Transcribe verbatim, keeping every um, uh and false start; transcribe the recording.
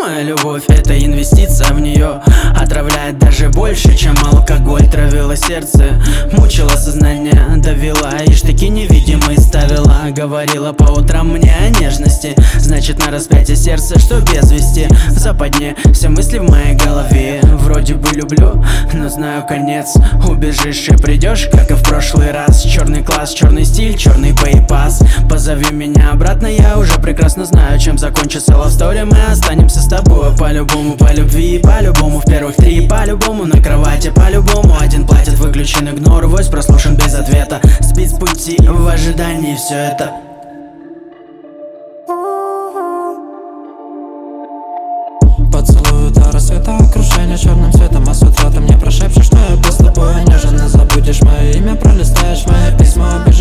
Моя любовь — это инвестиция в нее. Отравляет даже больше, чем алкоголь. Травила сердце, мучила сознание, давила и штыки невидимые ставила. Говорила по утрам мне о нежности, значит на распятие сердца, что без вести. В западне все мысли в моей голове. Вроде бы люблю, но знаю конец. Убежишь и придешь, как и в прошлый раз. Черный класс, черный стиль, черный боепас. Позови меня обратно, я уже прекрасно знаю, чем закончится love story. Мы останемся с тобой по-любому, по любви, по-любому в первых три, по-любому на кровати, по-любому. Один платит, выключен игнор, войс прослушан без ответа. Сбит с пути в ожидании все это. Поцелую до рассвета, окружение черным цветом, а с утра ты мне прошепчешь, что я был с тобой нежен. Забудешь мое имя, пролистаешь мои письма, убежишь.